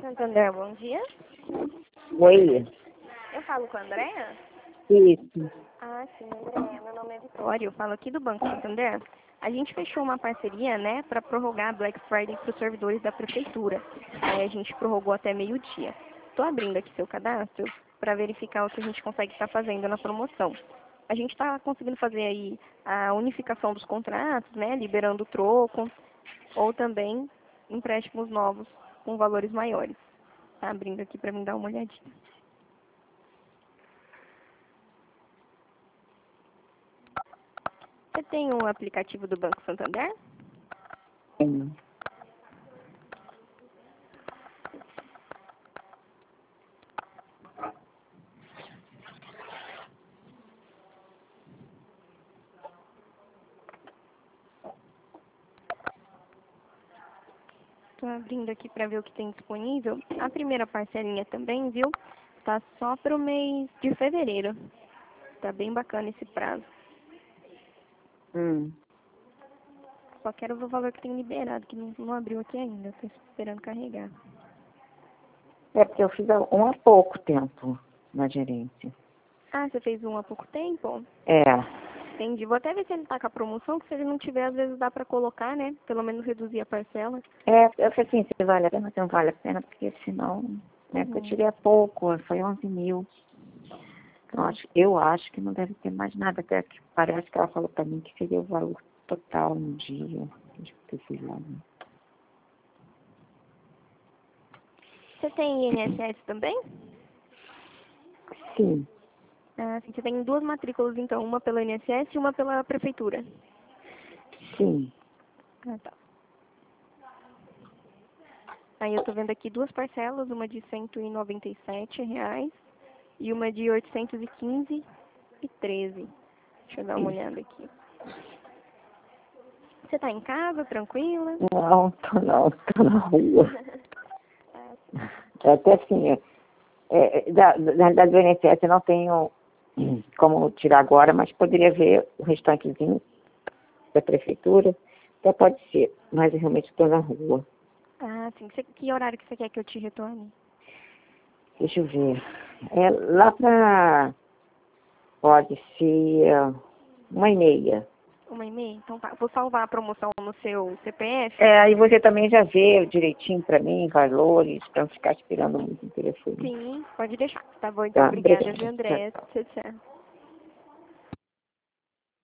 Santander, bom dia. Oi, Eu falo com a Andréa? isso. Ah, sim, Andréa. Meu nome é Vitória, eu falo aqui do Banco Santander. A gente fechou uma parceria, né, para prorrogar a Black Friday para os servidores da prefeitura. Aí a gente prorrogou até meio-dia. Estou abrindo aqui seu cadastro para verificar o que a gente consegue estar fazendo na promoção. A gente está conseguindo fazer aí a unificação dos contratos, né, liberando o troco, ou também empréstimos novos com valores maiores. Tá abrindo aqui para mim dar uma olhadinha. Você tem o aplicativo do Banco Santander? Sim. Estou abrindo aqui para ver o que tem disponível. A primeira parcelinha também, viu? Tá só para o mês de fevereiro. Tá bem bacana esse prazo. Só quero ver o valor que tem liberado, que não abriu aqui ainda. Estou esperando carregar. É porque eu fiz um há pouco tempo na gerência. Ah, você fez um há pouco tempo? É, Entendi. Vou até ver se ele tá com a promoção, que se ele não tiver, às vezes dá para colocar, né? Pelo menos reduzir a parcela. eu falei assim, se vale a pena, se não vale a pena, porque senão, né, porque eu tirei há pouco, foi 11 mil. Então, eu acho que não deve ter mais nada, até que parece que ela falou pra mim que seria o valor total no dia. Acho que eu fui lá, né? Você tem INSS também? Sim, Ah, sim. Você tem duas matrículas, então. Uma pelo INSS e uma pela prefeitura. sim. Ah, tá. Aí eu tô vendo aqui duas parcelas, uma de R$ 197 e uma de 815,13. Deixa eu dar uma olhada aqui. Você tá em casa, tranquila? Não, tô na rua. Ah, Até assim, na realidade do INSS eu não tenho como tirar agora, mas poderia ver o restantezinho da prefeitura. Até pode ser, mas eu realmente estou na rua. sim. Que horário que você quer que eu te retorne? Deixa eu ver. É lá para, pode ser 1h30. 1h30? Então tá. Vou salvar a promoção no seu CPF? Aí você também já vê direitinho para mim, valores, para não ficar esperando muito no telefone. Sim, pode deixar. Tá bom, então. Tá, Obrigada, obrigada. viu, Tchau, André? tchau. Tchau, tchau.